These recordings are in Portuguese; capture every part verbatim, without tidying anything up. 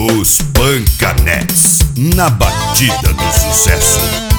Os Pancanés, na batida do sucesso.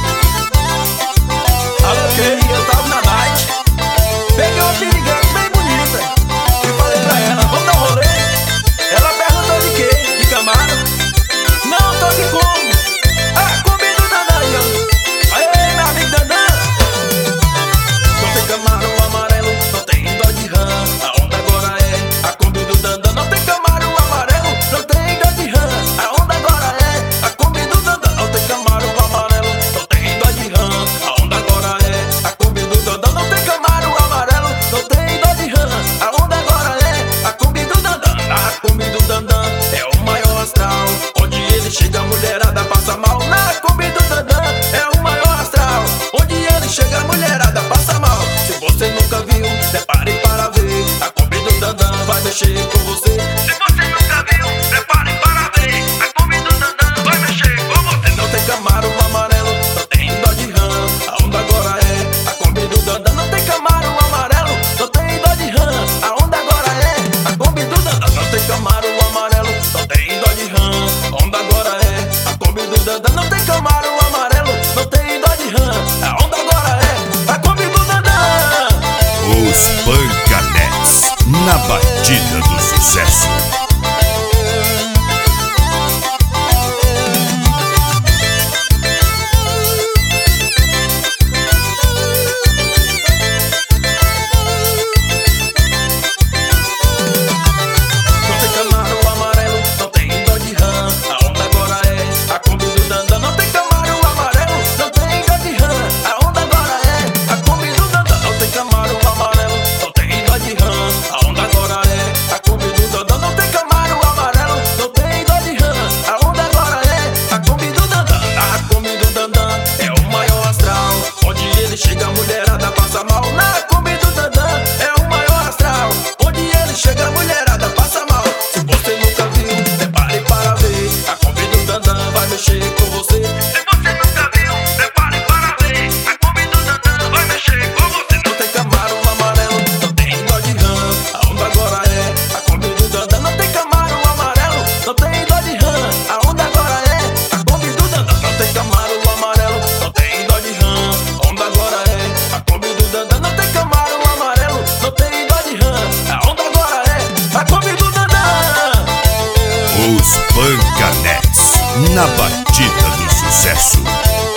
Aloquei, eu tava na night, peguei uma piriguete bem bonita e falei pra ela, vamos dar um rolê? Ela perguntou de quê? De camarão? Não, tô de como? Ah, comi do Dandan, aê, meu amigo Dandan. Não tem camarão amarelo, não tem dó de rã, a onda agora é a Kombi do Dandan. Não tem camarão amarelo, não tem dó de rã, a onda agora é a Kombi do Dandan. Não tem camarão amarelo, não tem dó de rã, a onda agora é a Kombi do Dandan. Não tem camarão amarelo, não tem dó de rã, a onda agora é a Kombi do Dandan. A Kombi do Dandan é o maior astral, onde ele chega a mulherada passa mal. Na Kombi do Dandan é o maior astral, onde ele chega a mulherada passa mal. Se você nunca viu, prepare para ver, a Kombi do Dandan vai mexer com você. Se você nunca viu, prepare para ver, a Kombi do Dandan vai mexer com você. Não tem camarão amarelo, não tem dó de rã, a onda agora é a Kombi do Dandan. Não tem camarão amarelo, não tem dó de rã, a onda agora é a Kombi do Dandan. Não tem camarão amarelo, não tem dó de rã, a onda agora é a Kombi do Dandan. Não tem camarão amarelo, não tem dó de rã, a onda agora é a Kombi do Dandan. Os Pancanés, na batida do sucesso. Não tem camarão amarelo, não tem dó de rã, a onda agora é a Kombi do Dandan. Não tem camarão amarelo, não tem dó de rã, a onda agora é a Kombi do Dandan. Não tem camarão amarelo, não tem dó de rã, a onda agora é a Kombi do Dandan. Não tem camarão amarelo, não tem dó de rã, a onda agora é a Kombi do Dandan. A Kombi do Dandan é o maior astral, onde ele chega a mulherada passa mal. Na Kombi do Dandan é o maior astral, onde ele chega a mulherada passa mal. Se você nunca viu, prepare para ver, a Kombi do Dandan vai mexer com você. Se você nunca viu, prepare para ver, a Kombi do Dandan vai mexer com você. Não tem camarão amarelo, não tem dó de rã, a onda agora é a Kombi do Dandan. Não tem camarão amarelo, não tem dó de rã, a onda agora é a Kombi do Dandan. Não tem camarão amarelo, não tem dó de rã, a onda agora é a Kombi do Dandan. Não tem camarão amarelo, não tem dó de rã, a onda agora é a Kombi do Dandan. Os Pancanés, na batida do sucesso.